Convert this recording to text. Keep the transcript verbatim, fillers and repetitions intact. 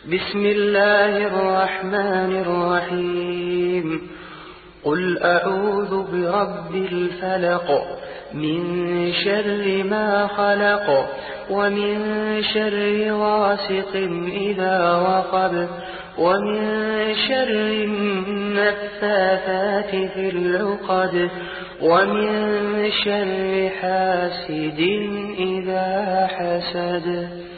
بسم الله الرحمن الرحيم قل أعوذ برب الفلق من شر ما خلق ومن شر غاسق إذا وقب ومن شر النفاثات في العقد ومن شر حاسد إذا حسد.